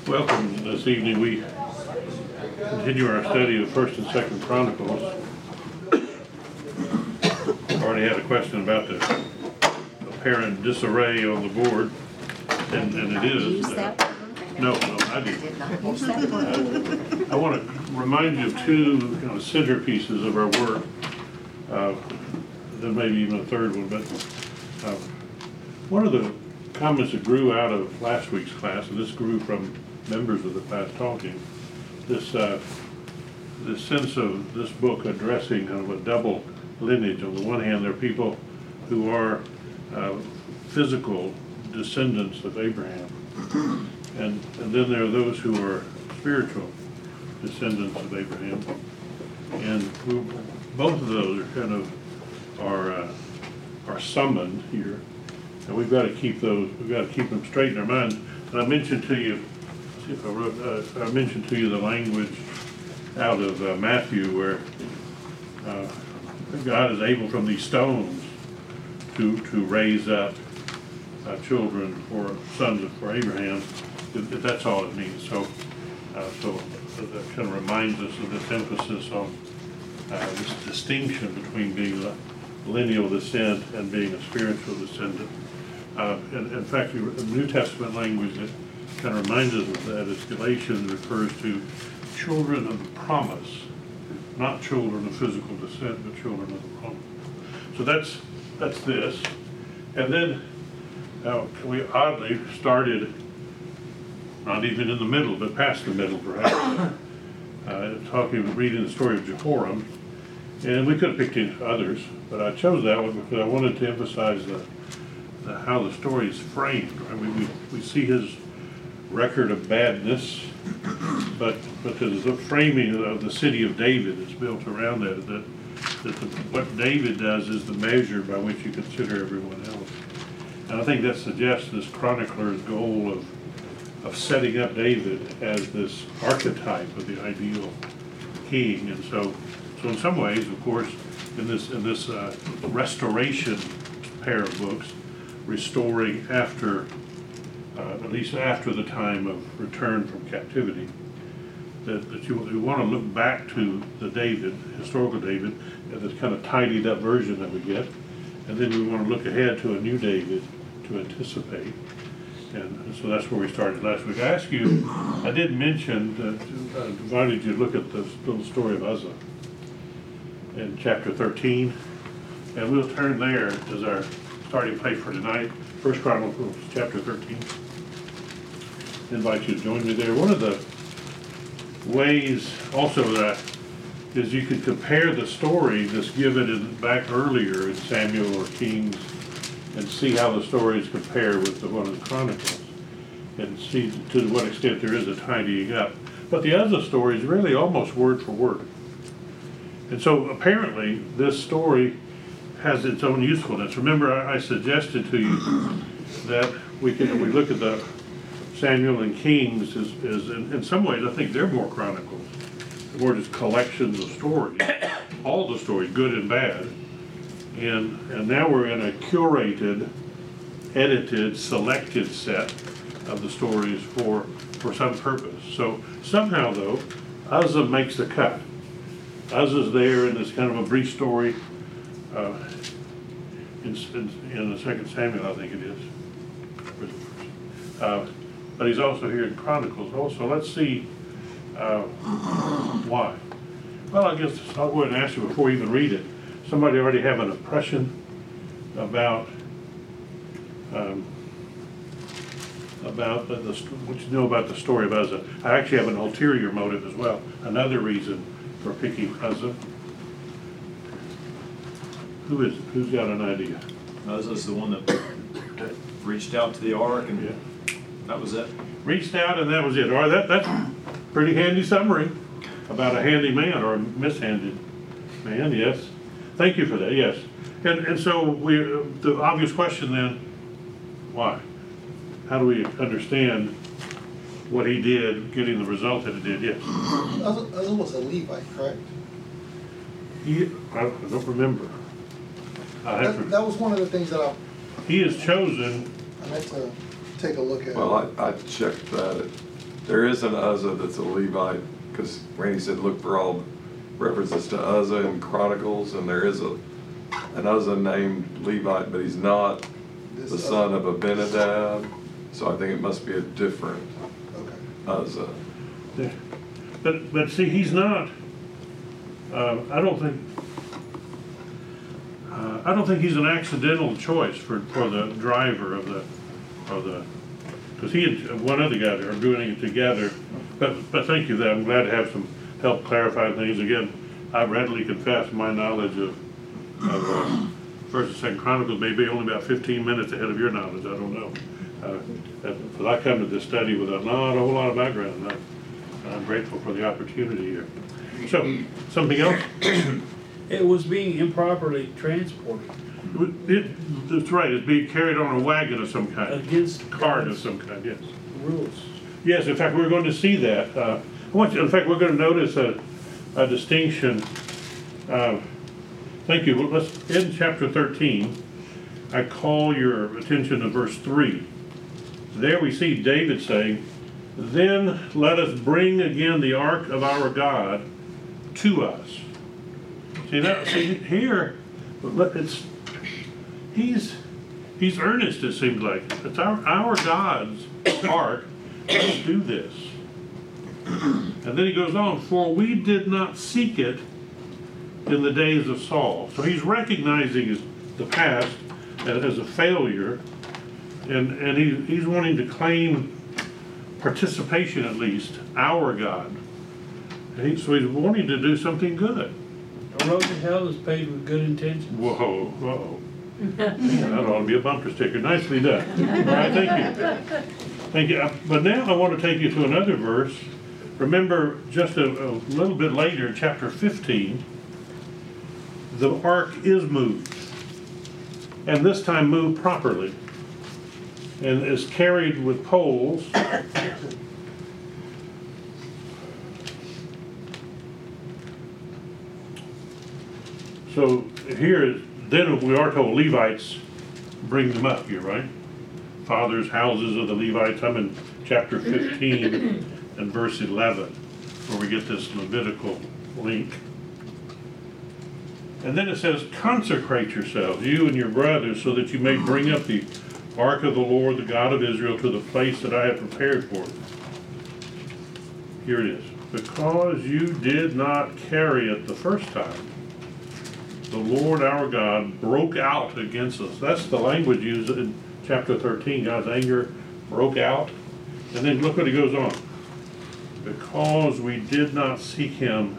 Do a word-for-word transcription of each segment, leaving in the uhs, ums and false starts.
Welcome this evening. We continue our study of First and Second Chronicles. Already had a question about the apparent disarray on the board, and, and it is. Uh, no, no, I didn't. Uh, I want to remind you of two kind of centerpieces of our work. Uh, then maybe even a third one, but uh, one of the comments that grew out of last week's class, and this grew from members of the class talking, this uh, this sense of this book addressing kind of a double lineage. On the one hand, there are people who are uh, physical descendants of Abraham, and and then there are those who are spiritual descendants of Abraham, and we, both of those are kind of are uh, are summoned here, and we've got to keep those. We've got to keep them straight in our minds. And I mentioned to you. See if I, wrote, uh, I mentioned to you the language out of uh, Matthew where uh, God is able from these stones to to raise up uh, children or sons for Abraham. If, if that's all it means. So, uh, so that kind of reminds us of this emphasis on uh, this distinction between being a lineal descent and being a spiritual descendant. Uh, and in fact, the New Testament language that kind of reminds us of that is Galatians refers to children of the promise, not children of physical descent, but children of the promise. So that's that's this. And then uh, we oddly started, not even in the middle, but past the middle perhaps, uh, talking, reading the story of Jehoram. And we could have picked any others, but I chose that one because I wanted to emphasize the, the, how the story is framed. Right? We, we, we see his record of badness, but but the framing of the city of David is built around that. That, that the, what David does is the measure by which you consider everyone else. And I think that suggests this chronicler's goal of of setting up David as this archetype of the ideal king. And so, so in some ways, of course, in this in this uh, restoration pair of books, restoring after. Uh, at least after the time of return from captivity, that, that you, you want to look back to the David, historical David, and this kind of tidied up version that we get, and then we want to look ahead to a new David to anticipate. And, and so that's where we started last week. I asked you, I did mention that I invited you to look at this little story of Uzzah in chapter thirteen, and we'll turn there as our starting place for tonight. First Chronicles chapter thirteen. I invite you to join me there. One of the ways also that is you could compare the story that's given in, back earlier in Samuel or Kings and see how the stories compare with the one of the Chronicles and see to what extent there is a tidying up. But the other story is really almost word for word. And so apparently this story has its own usefulness. Remember, I, I suggested to you that we can we look at the Samuel and Kings is, is in, in some ways I think they're more chronicles, more just collections of stories, all the stories, good and bad. And and now we're in a curated, edited, selected set of the stories for for some purpose. So somehow though, Uzzah makes the cut. Uzzah's there in this kind of a brief story. Uh, in, in, in the Second Samuel, I think it is. Uh, but he's also here in Chronicles. Also, let's see uh, why. Well, I guess I'll go ahead and ask you before we even read it. Somebody already have an impression about um, about the, the what you know about the story of Uzzah. I actually have an ulterior motive as well. Another reason for picking Uzzah. Who is? Who's got an idea? Uzzah's the one that, that reached out to the ark, and yeah. That was it. Reached out, and that was it. All right, that that's a pretty handy summary about a handy man or a mishanded man. Yes, thank you for that. Yes, and and so we the obvious question then, why? How do we understand what he did, getting the result that it did? Yes. Uzzah was a Levite, correct? He, I don't remember. I have That, to, that was one of the things that I, he is chosen. I meant to take a look at. Well, I, I checked that at there is an Uzzah that's a Levite, because Randy said look for all references to Uzzah in Chronicles, and there is a an Uzzah named Levite, but he's not This the Uzzah. son of Abinadab, so I think it must be a different Okay. Uzzah. Yeah. But, but see, he's not, uh, I don't think, uh, I don't think he's an accidental choice for, for the driver of the, of the, because he and one other guy are doing it together. But, but thank you, that I'm glad to have some help clarify things. Again, I readily confess my knowledge of, of uh, First and Second Chronicles may be only about fifteen minutes ahead of your knowledge, I don't know. Uh, But I come to this study with a not a whole lot of background. I- I'm grateful for the opportunity here. So, something else? It was being improperly transported It, that's right, it's being carried on a wagon of some kind, against cart of some kind, yes. rules. Yes, in fact, we're going to see that. Uh, I want you, in fact, we're going to notice a, a distinction. Uh, Thank you. Well, let's, in chapter thirteen, I call your attention to verse three. There we see David saying, "Then let us bring again the ark of our God to us." See that? See here, it's he's he's earnest. It seems like it's our our God's ark. Let's do this. And then he goes on, "For we did not seek it in the days of Saul." So he's recognizing his, the past as, as a failure, and and he, he's wanting to claim participation, at least, our God. And he, so he's wanting to do something good. A road to hell is paved with good intentions. Whoa, whoa. That ought to be a bumper sticker. Nicely done. All right, thank you. Thank you. Uh, But now I want to take you to another verse. Remember, just a, a little bit later, chapter fifteen, the ark is moved, and this time moved properly, and is carried with poles. So here is, then we are told Levites bring them up here, right? Fathers' houses of the Levites. I'm in chapter fifteen and verse eleven, where we get this Levitical link. And then it says, "Consecrate yourselves, you and your brothers, so that you may bring up the ark of the Lord, the God of Israel, to the place that I have prepared for it." Here it is. "Because you did not carry it the first time, the Lord our God broke out against us." That's the language used in chapter thirteen. God's anger broke out. And then look what he goes on. "Because we did not seek him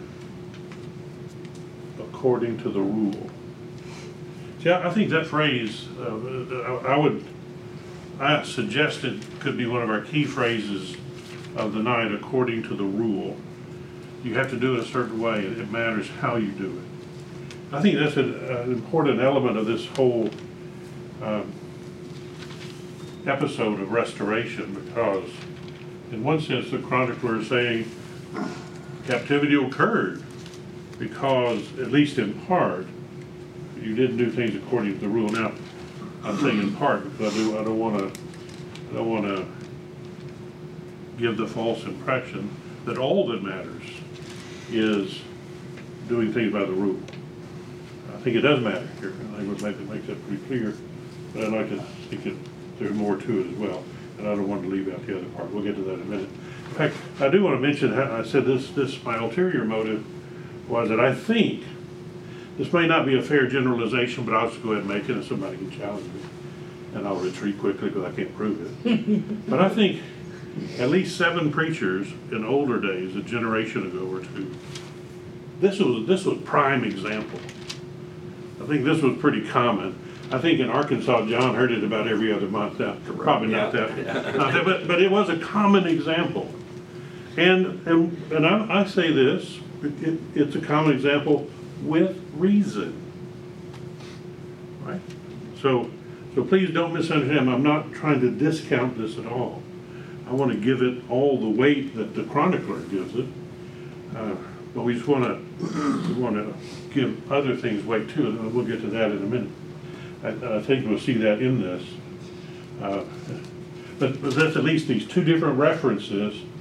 according to the rule." See, I I think that phrase, uh, I I would, I suggest it could be one of our key phrases of the night, according to the rule. You have to do it a certain way, and it matters how you do it. I think that's an, an important element of this whole um, episode of restoration, because in one sense the chronicler is saying captivity occurred because, at least in part, you didn't do things according to the rule. Now, I'm saying in part because I do I don't want to I don't want to give the false impression that all that matters is doing things by the rule. I think it does matter here. I think it makes, it makes that pretty clear, but I'd like to think that there's more to it as well, and I don't want to leave out the other part. We'll get to that in a minute. In fact, I do want to mention how I said this, this my ulterior motive was that I think, this may not be a fair generalization, but I'll just go ahead and make it, and somebody can challenge me, and I'll retreat quickly because I can't prove it. But I think at least seven preachers in older days, a generation ago or two, this was this was prime example. I think this was pretty common. I think in Arkansas, John heard it about every other month. Now, probably not Yeah. that, not that, but but it was a common example. And and and I, I say this, it, it's a common example with reason, right? So so please don't misunderstand. I'm not trying to discount this at all. I want to give it all the weight that the chronicler gives it, uh, but we just want to we want to give other things weight too, and we'll get to that in a minute. I, I think we'll see that in this, uh, but, but that's at least these two different references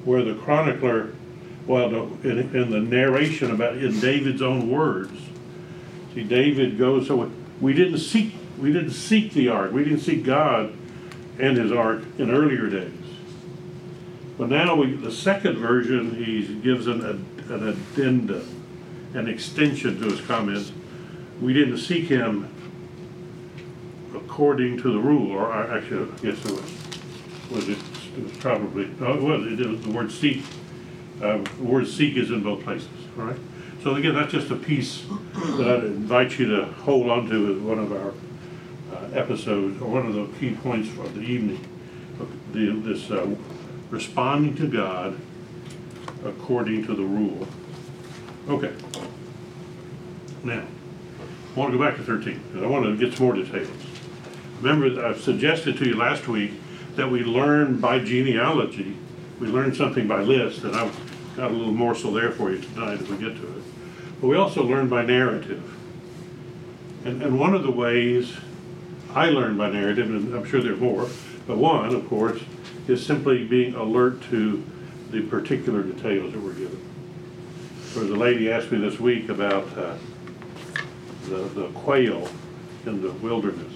where the chronicler, well, the, in, in the narration about, in David's own words, see, David goes, so we didn't seek, we didn't seek the ark, we didn't seek God and his ark in earlier days. But now we, the second version, he gives an, an addendum, an extension to his comments. We didn't seek him according to the rule, or actually, I guess it was, was it, it was probably, no, it was, it was the word seek. Uh, the word seek is in both places, all right? So again, that's just a piece that I'd invite you to hold on to as one of our uh, episodes, or one of the key points for the evening. The, this uh, responding to God according to the rule. Okay. Now, I want to go back to thirteen, because I want to get some more details. Remember, I suggested to you last week that we learn by genealogy. We learned something by list, and I've got a little morsel there for you tonight if we get to it. But we also learn by narrative. And, and one of the ways I learn by narrative, and I'm sure there's more, but one, of course, is simply being alert to the particular details that we're given. There was a lady asked me this week about uh, the, the quail in the wilderness.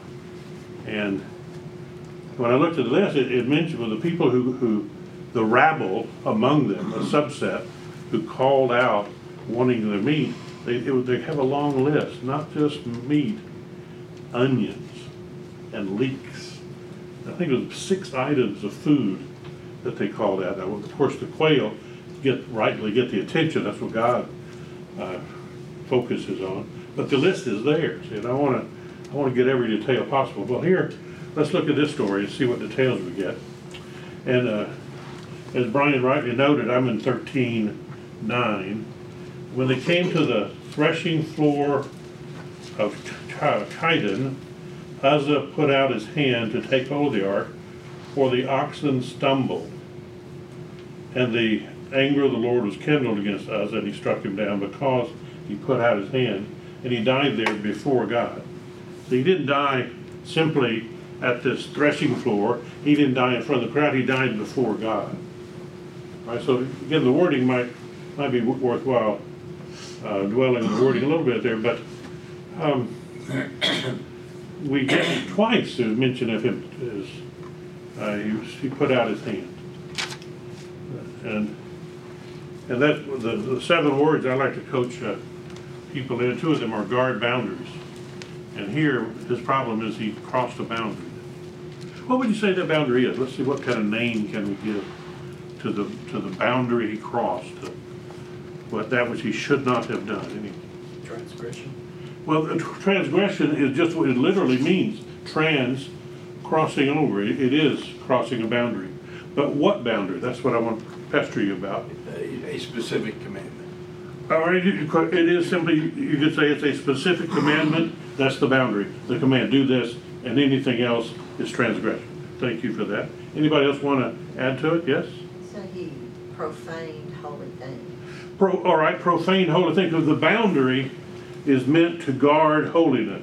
And when I looked at the list, it, it mentioned well, the people who, who, the rabble among them, a subset, who called out wanting their meat, they, it, they have a long list, not just meat, onions and leeks. I think it was six items of food that they called out. Now, of course, the quail get rightly get the attention. That's what God uh, focuses on. But the list is theirs, and I want to I want to get every detail possible. Well, here, let's look at this story and see what details we get. And uh, as Brian rightly noted, I'm in thirteen nine. When they came to the threshing floor of Chidon, Uzzah put out his hand to take hold of the ark, for the oxen stumbled. And the anger of the Lord was kindled against Uzzah, and he struck him down because he put out his hand, and he died there before God. So he didn't die simply at this threshing floor. He didn't die in front of the crowd. He died before God. All right, so again, the wording might might be worthwhile uh, dwelling on the wording a little bit there, but um, we get twice the mention of him as uh, he, was, he put out his hand, and and that the, the seven words I like to coach uh, people in. Two of them are guard boundaries, and here his problem is he crossed a boundary. What would you say that boundary is? Let's see, what kind of name can we give to the to the boundary he crossed, to what that which he should not have done? Any Transgression. Well, transgression is just what it literally means. Trans, crossing over. It, it is crossing a boundary. But what boundary? That's what I want to pester you about. A, a specific commandment. All right, it is simply, you could say it's a specific commandment. That's the boundary, the command. Do this, and anything else is transgression. Thank you for that. Anybody else want to add to it? Yes? So he profaned holy things. Pro, all right, profane holy things, because the boundary is meant to guard holiness.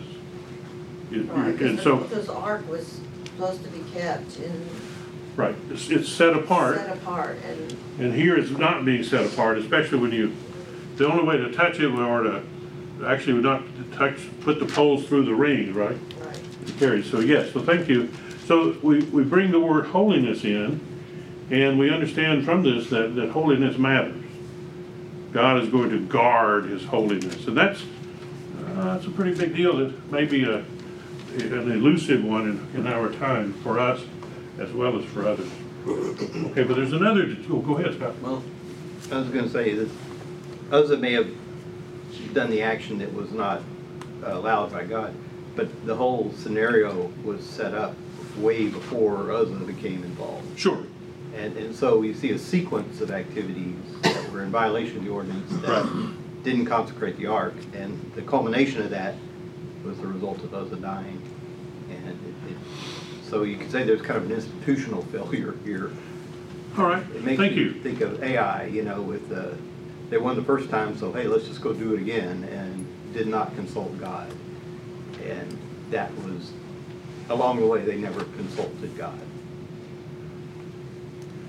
It, Right, and so, because the ark was supposed to be kept in, right, it's, it's set apart. set apart, and And here it's not being set apart, especially when you, the only way to touch it or to, actually would not touch, put the poles through the ring, right? right. Carried. So yes, so thank you. So we, we bring the word holiness in, and we understand from this that, that holiness matters. God is going to guard his holiness. And that's, uh, that's a pretty big deal. That may be a, an elusive one in, in our time for us as well as for others. Okay, but there's another, oh, go ahead, Scott. Well, I was going to say that Uzzah may have done the action that was not uh, allowed by God, but the whole scenario was set up way before Uzzah became involved. Sure. And, and so you see a sequence of activities that were in violation of the ordinance that right. didn't consecrate the ark, and the culmination of that was the result of Uzzah dying. And it, it, so you could say there's kind of an institutional failure here. All right, it makes thank me you. Think of A I, you know, with the, they won the first time, so hey, let's just go do it again, and did not consult God. And that was, along the way, they never consulted God.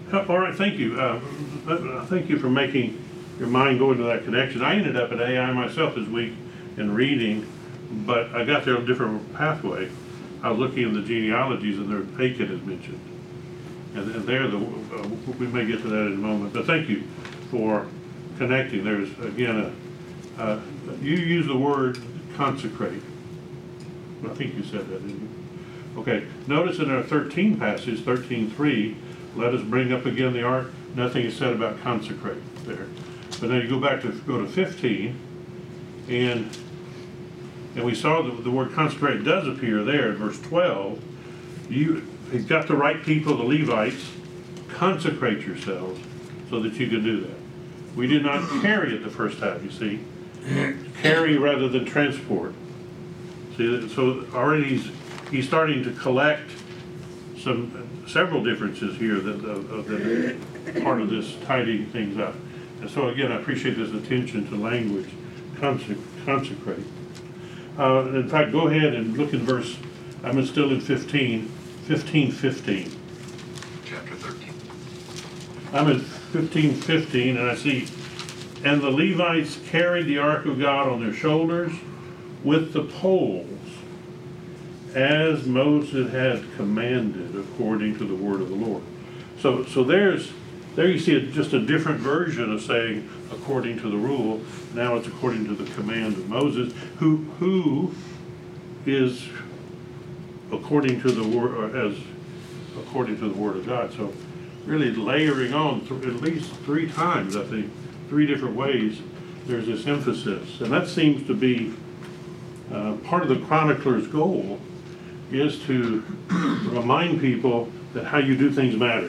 Uh, All right, thank you. Uh, uh, Thank you for making your mind go into that connection. I ended up at A I myself this week in reading, but I got there on a different pathway. I was looking at the genealogies and there Achan is mentioned. And and there, the, uh, we may get to that in a moment, but thank you for connecting. There's, again, a, uh, you use the word consecrate. I think you said that, didn't you? Okay, notice in our thirteen passage, thirteen three, let us bring up again the ark. Nothing is said about consecrate there. But then you go back to, go to fifteen, and and we saw that the word consecrate does appear there in verse twelve. You, he's got the right people, the Levites, consecrate yourselves so that you can do that. We did not carry it the first time, you see. Carry rather than transport. See, so already he's, he's starting to collect some, several differences here that, of, of the part of this tidying things up. And so again, I appreciate this attention to language, consec consecrate. Uh, in fact, go ahead and look in verse, I'm still in fifteen, fifteen fifteen. Chapter thirteen. I'm in fifteen fifteen, and I see, and the Levites carried the ark of God on their shoulders with the poles, as Moses had commanded according to the word of the Lord. So, so there's, there you see a, just a different version of saying according to the rule. Now it's according to the command of Moses, who who is according to the word, or as according to the word of God. So really layering on th at least three times, I think, three different ways. There's this emphasis, and that seems to be uh, part of the chronicler's goal, is to remind people that how you do things matter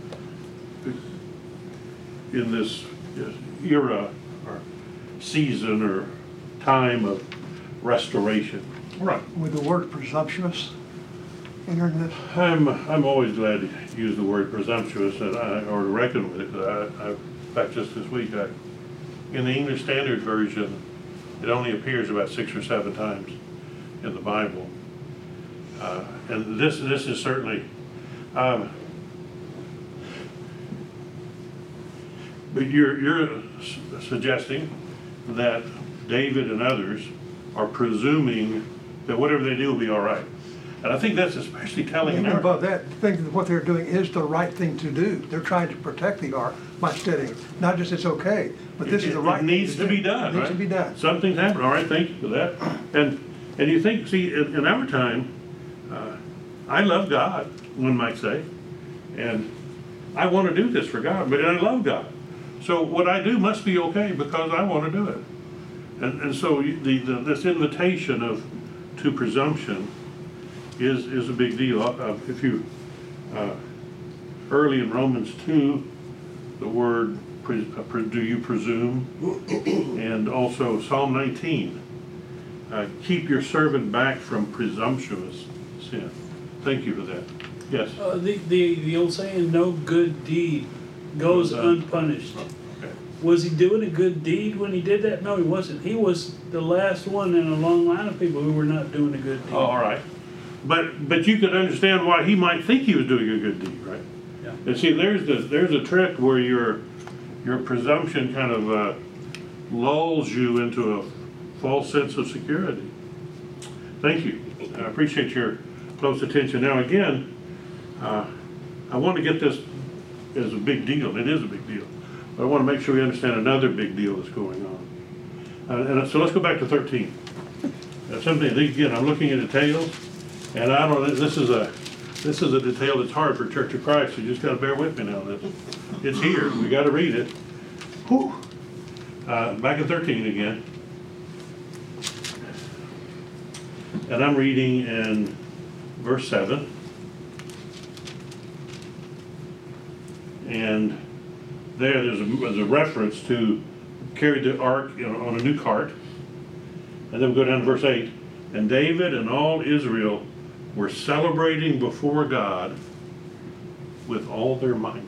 in this era or season or time of restoration. Right. With the word presumptuous entering this? I'm I'm always glad to use the word presumptuous and I, or to reckon with it. Cause I, I, in fact, just this week, I, in the English Standard Version, it only appears about six or seven times in the Bible, uh, and this this is certainly. Um, but you're you're suggesting that David and others are presuming that whatever they do will be all right. And I think that's especially telling And in our... above that, think that what they're doing is the right thing to do. They're trying to protect the ark by studying. Not just it's okay, but this it, is the right it thing needs to to do. be done, It needs right? to be done. Something's happened. All right, thank you for that. And and you think, see, in, in our time, uh, I love God, one might say, and I want to do this for God, but I love God. So what I do must be okay because I want to do it. And and so the, the this invitation of to presumption is is a big deal. Uh, if you uh, early in Romans two, the word pre, uh, pre, do you presume, and also Psalm nineteen, uh, keep your servant back from presumptuous sin. Thank you for that. Yes. Uh, the, the, the old saying, no good deed goes unpunished. Okay. Was he doing a good deed when he did that? No, he wasn't. He was the last one in a long line of people who were not doing a good deed. Oh, all right. But but you could understand why he might think he was doing a good deed, right? Yeah. And see, there's the there's a trick where your your presumption kind of uh, lulls you into a false sense of security. Thank you. I appreciate your close attention. Now again, uh, I want to get this as a big deal. It is a big deal. But I want to make sure we understand another big deal that's going on. Uh, and so let's go back to thirteen. Uh, something again, I'm looking at details. And I don't, this is a, this is a detail that's hard for Church of Christ. You just got to bear with me now. This, it's here. We got to read it. Whew. Uh, back in thirteen again, and I'm reading in verse seven, and there there's a, there's a reference to carry the ark, you know, on a new cart, and then we go down to verse eight, and David and all Israel were celebrating before God with all their might.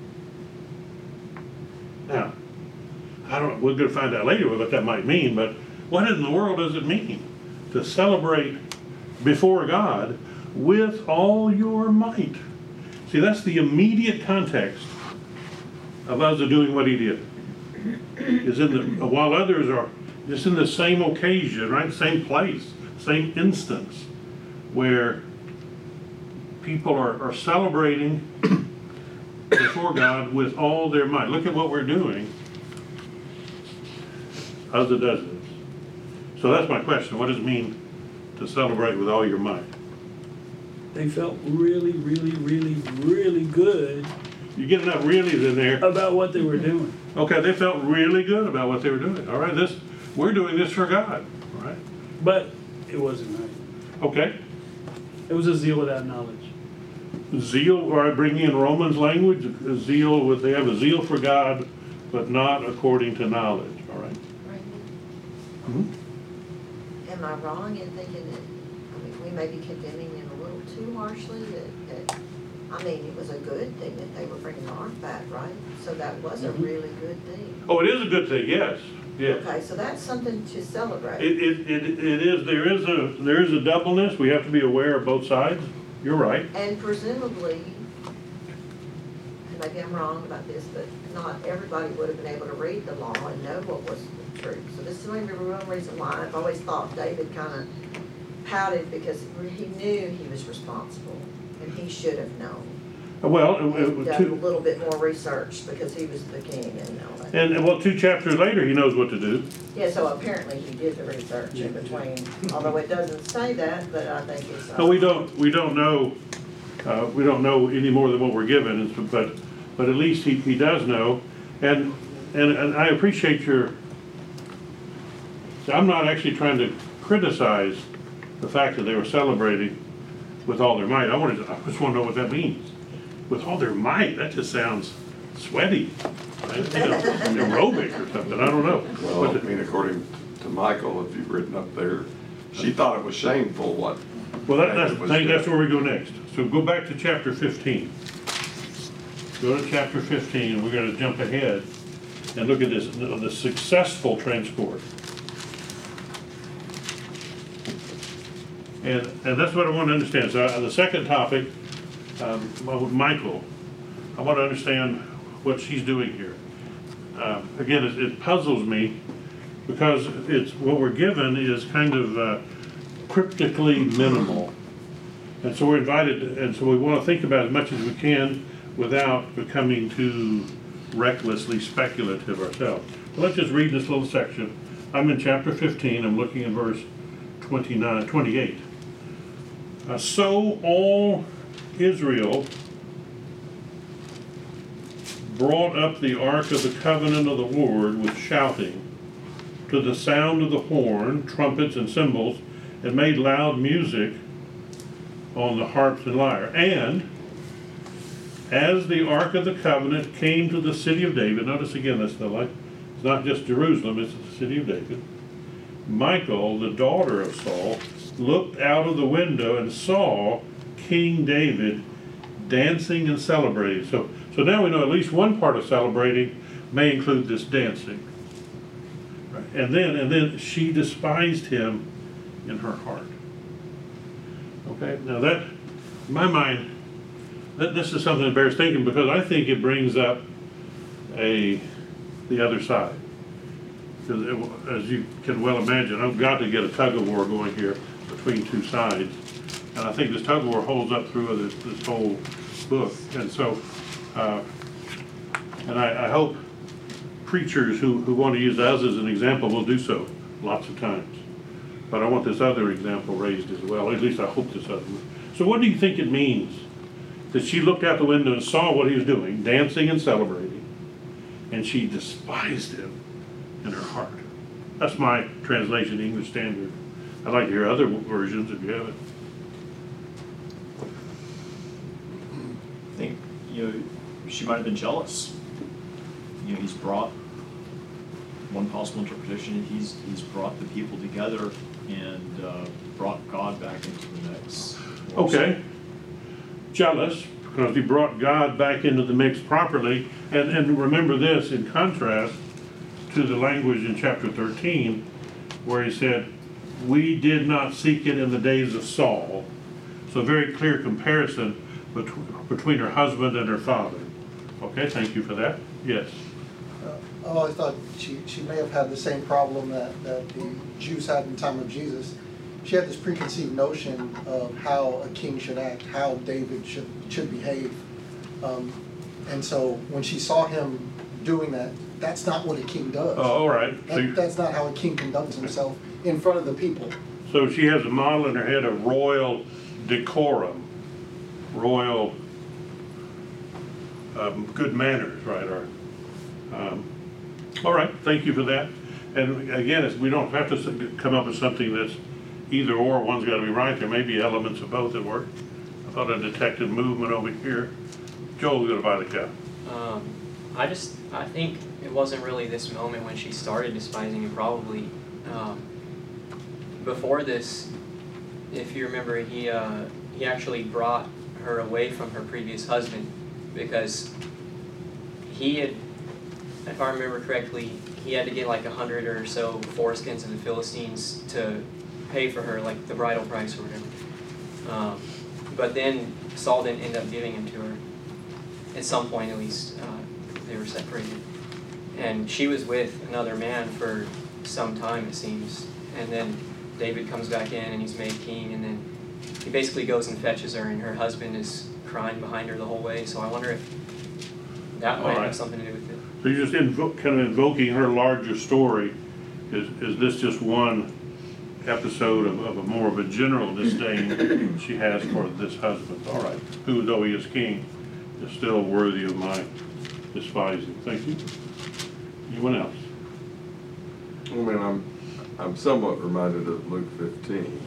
Now, I don't, we're going to find out later what that might mean, but what in the world does it mean to celebrate before God with all your might? See, that's the immediate context of Uzzah doing what he did. Is in the, while others are just in the same occasion, right? Same place, same instance, where people are, are celebrating before God with all their might. Look at what we're doing. Uzzah does this. So that's my question. What does it mean to celebrate with all your might? They felt really, really, really, really good You get enough reallys in there. about what they were doing. Okay, they felt really good about what they were doing. All right, this we're doing this for God. All right. But it wasn't right. Okay. It was a zeal without knowledge. Zeal, or I bring in Romans language, a zeal with they have a zeal for God, but not according to knowledge. All right. Randy, Mm-hmm. am I wrong in thinking that, I mean, we may be condemning them a little too harshly, that, that, I mean, it was a good thing that they were bringing the ark back, right? So that was a Mhm. really good thing. Oh, it is a good thing. Yes. Yes. Okay, so that's something to celebrate. It, it, it, it is, there is a, there is a doubleness. We have to be aware of both sides. You're right. And presumably, and maybe I'm wrong about this, but not everybody would have been able to read the law and know what was the truth. So this is maybe the real reason why I've always thought David kind of pouted, because he knew he was responsible and he should have known. Well, it, it, Done a two, little bit more research because he was the king and all that. and, and well, two chapters later, he knows what to do. Yeah, so apparently he did the research in between, although it doesn't say that, but I think it's. No, we don't, we don't know, uh, we don't know any more than what we're given, and so- but, but at least he, he does know. And, and, and I appreciate your, I'm not actually trying to criticize the fact that they were celebrating with all their might. I wanted to, I just want to know what that means. With all their might, that just sounds sweaty, right? You know, aerobic or something, I don't know. Well, I But- mean, according to Michael, if you've written up there, she thought it was shameful what. Well, that, that's, David was I think that's doing. where we go next. So go back to chapter fifteen. Go to chapter fifteen, and we're gonna jump ahead and look at this, the the successful transport. And, and that's what I want to understand. So uh, the second topic, um, well, with Michael, I want to understand what she's doing here. Uh, Again, it, it puzzles me because it's, what we're given is kind of uh, cryptically minimal. And so we're invited, and so we want to think about as much as we can without becoming too recklessly speculative ourselves. But let's just read this little section. I'm in chapter fifteen, I'm looking at verse twenty-nine, twenty-eight. Uh, so all Israel brought up the ark of the covenant of the Lord with shouting, to the sound of the horn, trumpets, and cymbals, and made loud music on the harps and lyre. And as the ark of the covenant came to the city of David, notice again, that's the like, it's not just Jerusalem, it's the city of David. Michal, the daughter of Saul, looked out of the window and saw King David dancing and celebrating. So, so now we know at least one part of celebrating may include this dancing. Right. And then, and then she despised him in her heart. Okay, now that, in my mind, that this is something that bears thinking, because I think it brings up a the other side. Because it, as you can well imagine, I've got to get a tug of war going here between two sides, and I think this tug of war holds up through this, this whole book. And so, uh, and I, I hope preachers who, who want to use us as an example will do so lots of times. But I want this other example raised as well. At least I hope this other one. So what do you think it means that she looked out the window and saw what he was doing, dancing and celebrating, and she despised him in her heart? That's my translation, English Standard. I'd like to hear other versions if you have it. I think, you know, she might have been jealous. You know, he's brought, one possible interpretation, he's he's brought the people together and uh, brought God back into the mix. Okay. Jealous, because he brought God back into the mix properly. And, and remember this in contrast to the language in chapter thirteen, where he said, we did not seek it in the days of Saul. So very clear comparison. between, between her husband and her father. Okay, thank you for that. Yes. Uh, I always thought she, she may have had the same problem that, that the Jews had in the time of Jesus. She had this preconceived notion of how a king should act, how David should, should behave. Um, and so when she saw him doing that, that's not what a king does. Oh, all right. So, That, you, that's not how a king conducts himself in front of the people. so she has a model in her head of royal decorum, royal um, good manners, right? Or, um, all right, thank you for that. And again, it's, we don't have to s- come up with something that's either or, one's got to be right. There may be elements of both at work. I thought I detected movement over here. Joel's going to buy the cow. Um, I just, I think it wasn't really this moment when she started despising him, probably. Um, before this, if you remember, he, uh, he actually brought her away from her previous husband because he had, if I remember correctly, he had to get like a hundred or so foreskins of the Philistines to pay for her, like the bridal price or whatever. Um, but then Saul didn't end up giving him to her. At some point, at least, uh, they were separated. And she was with another man for some time, it seems. And then David comes back in and he's made king, and then he basically goes and fetches her, and her husband is crying behind her the whole way. So I wonder if that might All right. have something to do with it. So you're just invo- kind of invoking her larger story. Is, is this just one episode of, of a more of a general disdain she has for this husband? All right, who, though he is king, is still worthy of my despising. Thank you. Anyone else? I mean, I'm, I'm somewhat reminded of Luke fifteen.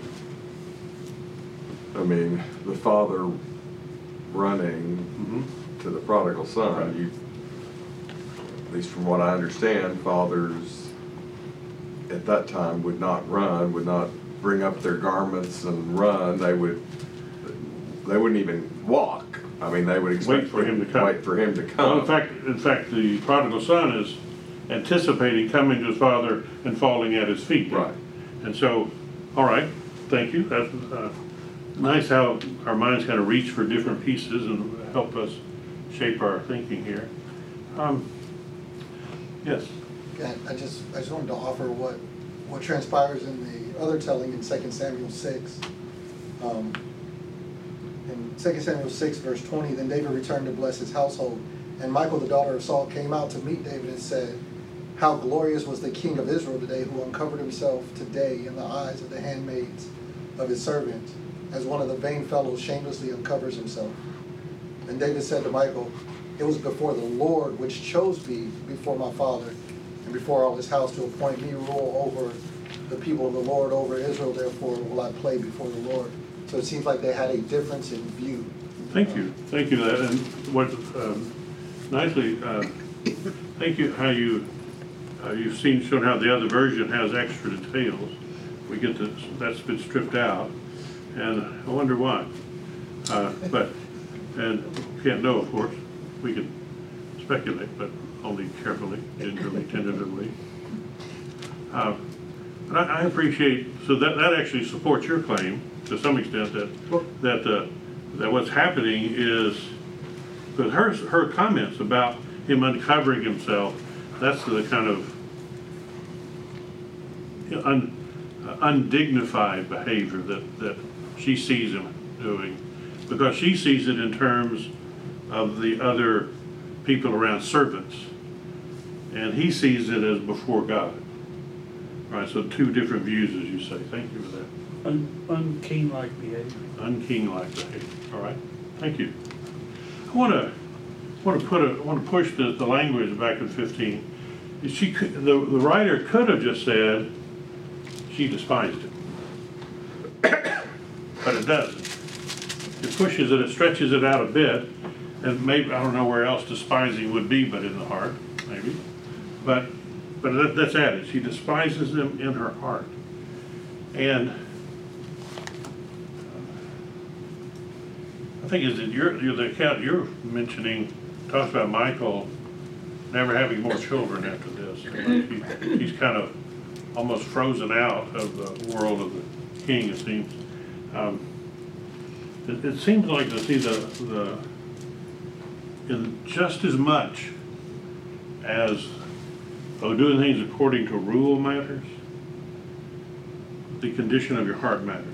I mean, the father running Mm-hmm. to the prodigal son. Right. You, at least from what I understand, fathers at that time would not run, would not bring up their garments and run. They would, they wouldn't even walk. I mean, they would expect Wait for him to come. Wait for him to come. Well, in fact, in fact, the prodigal son is anticipating coming to his father and falling at his feet. Right. And so, all right, thank you. That's uh, nice how our minds kind of reach for different pieces and help us shape our thinking here. Um, yes. Yeah, I just, I just wanted to offer what, what transpires in the other telling in Second Samuel six. Um, in Second Samuel six, verse twenty, then David returned to bless his household, and Michal, the daughter of Saul, came out to meet David and said, how glorious was the king of Israel today, who uncovered himself today in the eyes of the handmaids of his servant, as one of the vain fellows shamelessly uncovers himself. And David said to Michal, it was before the Lord which chose me before my father and before all his house to appoint me rule over the people of the Lord, over Israel, therefore will I play before the Lord. So it seems like they had a difference in view. Thank you. Thank you for that. And what um, nicely, uh, thank you how you, uh, you've seen, shown how the other version has extra details. We get to, that's been stripped out. And I wonder why. Uh, but, and can't know, of course. We can speculate, but only carefully, gingerly, tentatively. Uh, but I, I appreciate, so that, that actually supports your claim to some extent that, that, uh, that what's happening is, because her, her comments about him uncovering himself, that's the kind of you know, un, uh, undignified behavior that, that she sees him doing, because she sees it in terms of the other people around, servants, and he sees it as before God. Right, so two different views, as you say. Thank you for that. Un, unking-like behavior. Unking-like behavior. All right, thank you. I want to want to put a want to push the, the language back in fifteen. She could, the the writer could have just said she despised him, but it doesn't. It pushes it, it stretches it out a bit, and maybe I don't know where else despising would be, but in the heart, maybe. But but that, that's added. She despises him in her heart, and I think is that you're, you're the account you're mentioning talks about Michal never having more children after this. He, he's kind of almost frozen out of the world of the king, it seems. Um, it, it seems like to see the, the, in just as much as, oh, doing things according to rule matters, the condition of your heart matters.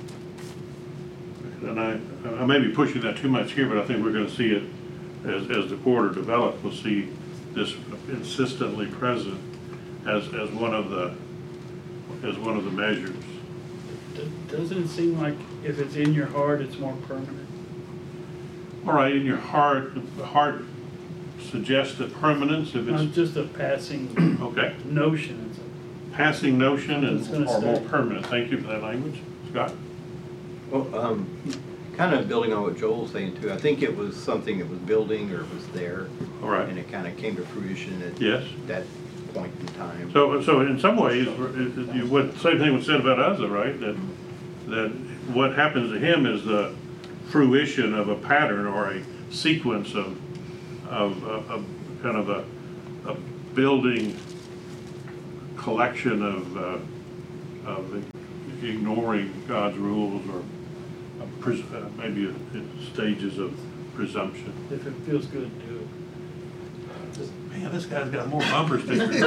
And I, I may be pushing that too much here, but I think we're going to see it as, as the quarter develops. We'll see this insistently present as, as one of the, as one of the measures. Doesn't it seem like if it's in your heart, it's more permanent? All right, in your heart, the heart suggests that permanence, if Not it's, just a passing okay, notion. It's a- passing notion and, It's gonna or more stay. permanent. Thank you for that language. Scott? Well, um, kind of building on what Joel's saying too, I think it was something that was building or was there. All right. And it kind of came to fruition at Yes. that point in time. So, so in some ways, it- it- what, same thing was said about Uzzah, right? That, that what happens to him is the fruition of a pattern or a sequence of, of, of, of kind of a, a building collection of, uh, of ignoring God's rules or a pres- uh, maybe a, a stages of presumption. If it feels good, do it. Man, this guy's got more bumper stickers.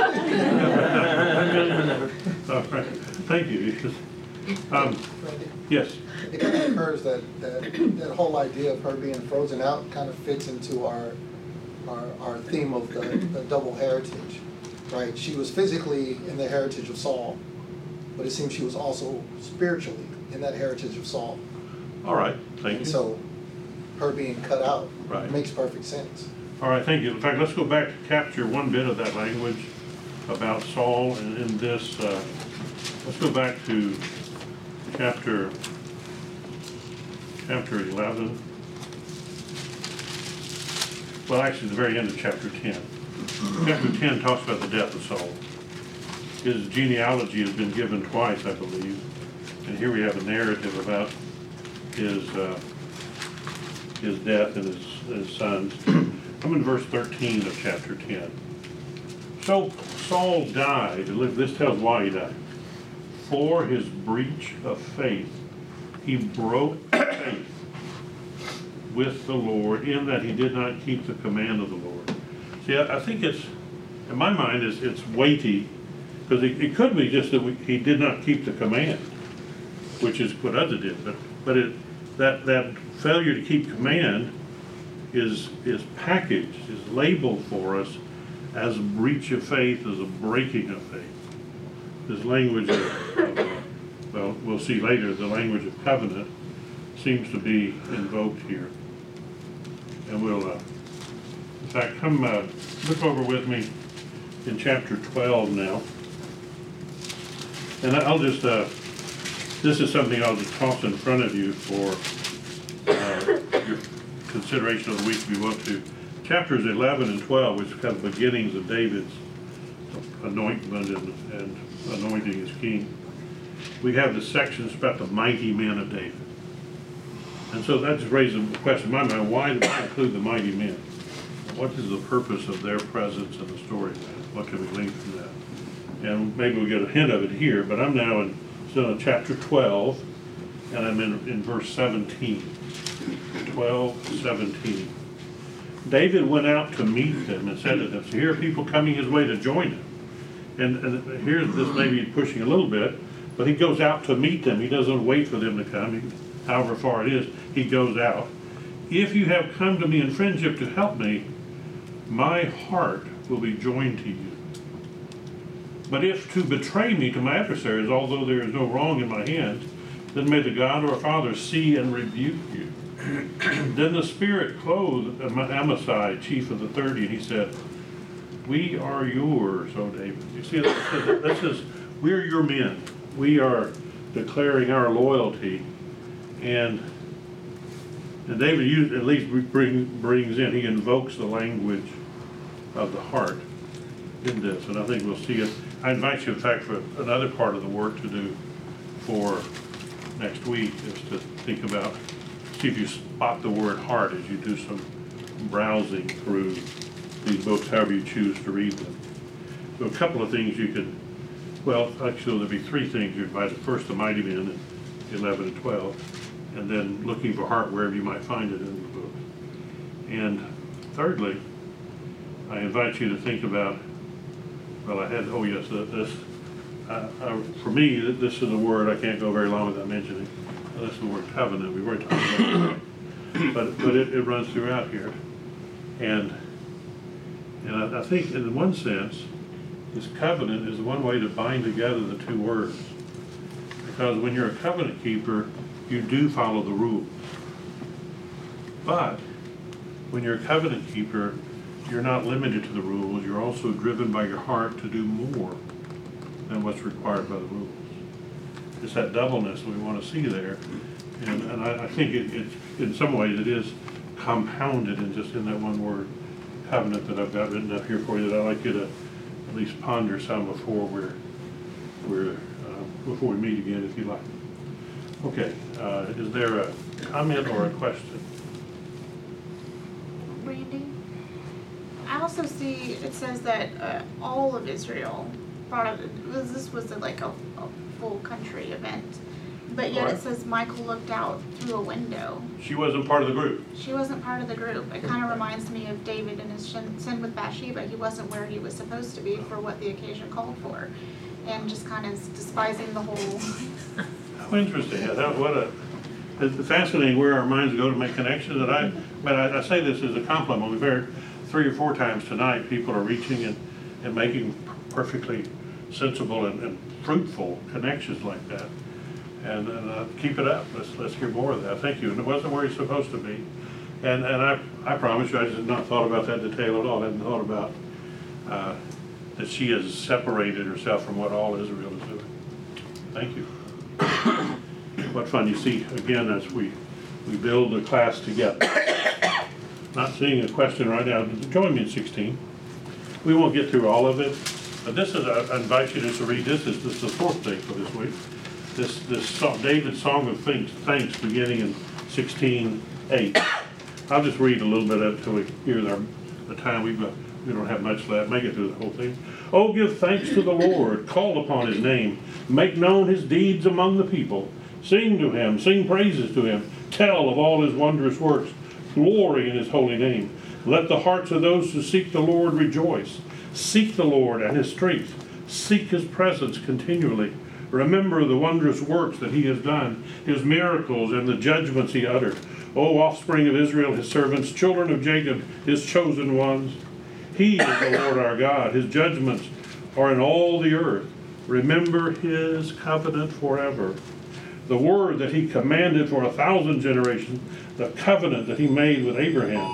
All right, thank you. Um, yes. It kind of occurs that, that, that whole idea of her being frozen out kind of fits into our, our, our theme of the, the double heritage, right? She was physically in the heritage of Saul, but it seems she was also spiritually in that heritage of Saul. All right, thank And you. so her being cut out Right. makes perfect sense. All right, thank you. In fact, let's go back to capture one bit of that language about Saul and in this, uh, let's go back to chapter, chapter eleven. Well, actually, the very end of chapter ten. Chapter ten talks about the death of Saul. His genealogy has been given twice, I believe. And here we have a narrative about his, uh, his death and his, his sons. I'm in verse thirteen of chapter ten. So Saul died, this tells why he died. For his breach of faith, he broke faith with the Lord in that he did not keep the command of the Lord. See, I, I think it's, in my mind, it's, it's weighty, because it, it could be just that we, he did not keep the command, which is what Uzzah did, but, but it, that, that failure to keep command is, is packaged, is labeled for us as a breach of faith, as a breaking of faith. This language of, of uh, well, we'll see later, the language of covenant seems to be invoked here. And we'll, uh, in fact, come uh, look over with me in chapter twelve now. And I'll just, uh, this is something I'll just toss in front of you for uh, your consideration of the week if you want to. Chapters eleven and twelve, which are kind of beginnings of David's anointment and, and anointing as king. We have the sections about the mighty men of David. And so that just raises the question in my mind, why do I include the mighty men? What is the purpose of their presence in the story? What can we glean from that? And maybe we'll get a hint of it here, but I'm now in, still in chapter twelve, and I'm in, in verse seventeen. twelve, seventeen. David went out to meet them and said to them, so here are people coming his way to join him. And, and here's this maybe pushing a little bit, but he goes out to meet them. He doesn't wait for them to come, he, however far it is, he goes out. If you have come to me in friendship to help me, my heart will be joined to you. But if to betray me to my adversaries, although there is no wrong in my hands, then may the God or Father see and rebuke you. Then the Spirit clothed Amasai, chief of the thirty, and he said, we are yours, O David. You see, that says, that says we're your men. We are declaring our loyalty. And, and David used, at least bring, brings in, he invokes the language of the heart in this. And I think we'll see it. I invite you, in fact, for another part of the work to do for next week is to think about, see if you spot the word heart as you do some browsing through these books, however you choose to read them. So a couple of things you could, well, actually there'll be three things you invited. First, the mighty men in eleven and twelve. and then looking for heart wherever you might find it in the book. And thirdly, I invite you to think about, well, I had, oh yes, this, uh, uh, for me, this is a word I can't go very long without mentioning. This is the word covenant. We've already talked about it, but but it, it runs throughout here, and and I, I think in one sense, this covenant is one way to bind together the two words, because when you're a covenant keeper, you do follow the rules, but when you're a covenant keeper, you're not limited to the rules. You're also driven by your heart to do more than what's required by the rules. It's that doubleness we want to see there, and, and I, I think it, it's in some ways it is compounded in just in that one word, covenant, that I've got written up here for you, that I'd like you to at least ponder some before we're we're uh, before we meet again, if you like. Okay, uh, is there a comment or a question? Randy, I also see it says that uh, all of Israel brought up, this was like a, a full country event, but yet Right. it says Michael looked out through a window. She wasn't part of the group. She wasn't part of the group. It kind of reminds me of David and his sin sin with Bathsheba. He wasn't where he was supposed to be for what the occasion called for, and just kind of despising the whole. How interesting. Yeah, that, what a, it's fascinating where our minds go to make connections. And I, but I, I say this as a compliment. We've heard three or four times tonight, people are reaching and, and making perfectly sensible and, and fruitful connections like that. And, and uh, keep it up. Let's let's hear more of that. Thank you. And it wasn't where he's supposed to be. And and I I promise you, I just had not thought about that detail at all. I hadn't thought about uh, that she has separated herself from what all Israel is doing. Thank you. What fun you see again as we we build the class together. Not seeing a question right now. Join me in sixteen. We won't get through all of it, but this is I invite you to read this. Is this is the fourth thing for this week? This this song, David's song of thanks, thanks beginning in sixteen eight. I'll just read a little bit of it until we hear the, the time. We've got, we don't have much left. Make it through the whole thing. Oh, give thanks to the Lord. Call upon his name. Make known his deeds among the people. Sing to him. Sing praises to him. Tell of all his wondrous works. Glory in his holy name. Let the hearts of those who seek the Lord rejoice. Seek the Lord and his strength. Seek his presence continually. Remember the wondrous works that he has done, his miracles and the judgments he uttered. O offspring of Israel, his servants, children of Jacob, his chosen ones. He is the Lord our God. His judgments are in all the earth. Remember his covenant forever. The word that he commanded for a thousand generations, the covenant that he made with Abraham,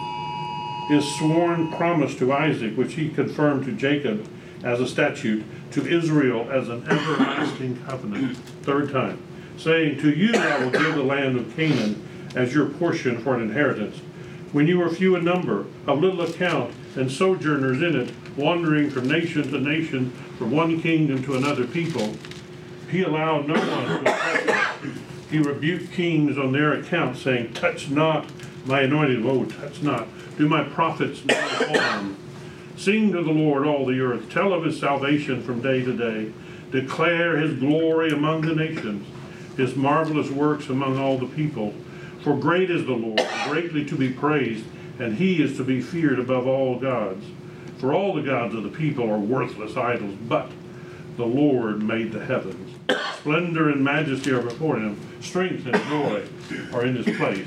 his sworn promise to Isaac, which he confirmed to Jacob as a statute, to Israel as an everlasting covenant. Third time, saying, to you I will give the land of Canaan as your portion for an inheritance. When you were few in number, of little account, and sojourners in it, wandering from nation to nation, from one kingdom to another people, he allowed no one to oppress him. He rebuked kings on their account, saying, touch not my anointed, woe, touch not, do my prophets no harm. Sing to the Lord, all the earth. Tell of his salvation from day to day. Declare his glory among the nations, his marvelous works among all the people. For great is the Lord, greatly to be praised, and he is to be feared above all gods. For all the gods of the people are worthless idols, but the Lord made the heavens. Splendor and majesty are before him. Strength and joy are in his place.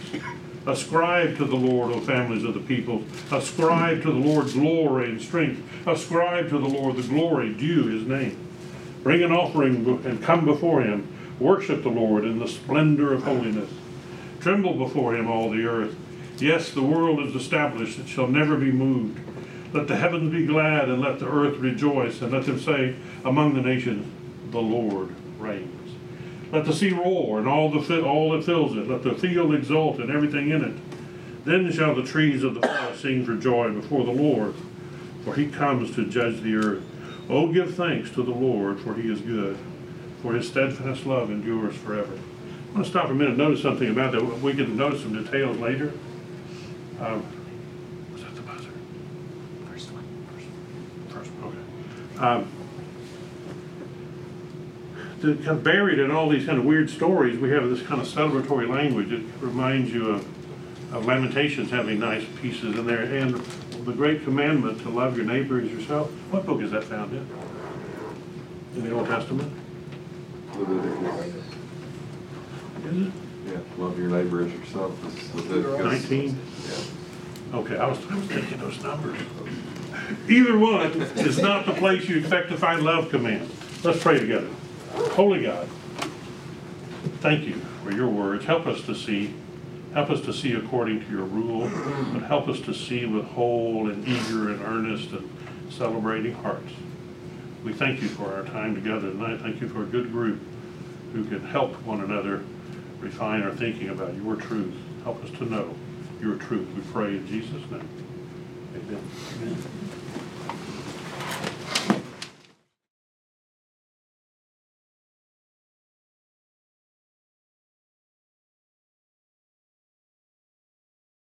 Ascribe to the Lord, O families of the people. Ascribe to the Lord glory and strength. Ascribe to the Lord the glory due his name. Bring an offering and come before him. Worship the Lord in the splendor of holiness. Tremble before him, all the earth. Yes, the world is established. It shall never be moved. Let the heavens be glad, and let the earth rejoice, and let them say among the nations, the Lord reigns. Let the sea roar, and all the all that fills it. Let the field exult, and everything in it. Then shall the trees of the forest sing for joy before the Lord, for he comes to judge the earth. Oh, give thanks to the Lord, for he is good, for his steadfast love endures forever. I want to stop for a minute and notice something about that. We can notice some details later. Um, was that the buzzer? First one. First one, okay. Um, the, kind of buried in all these kind of weird stories, we have this kind of celebratory language. It reminds you of, of Lamentations having nice pieces in there, and the great commandment to love your neighbor as yourself. What book is that found in? In the Old Testament? Leviticus. Is it? Yeah, love your neighbor as yourself. It's Leviticus. nineteen? Yeah. Okay, I was, I was thinking those numbers. Either one is not the place you expect to find love command. Let's pray together. Holy God, thank you for your words. Help us to see, help us to see according to your rule, but help us to see with whole and eager and earnest and celebrating hearts. We thank you for our time together tonight. Thank you for a good group who can help one another refine our thinking about your truth. Help us to know your truth. We pray in Jesus' name. Amen. Amen.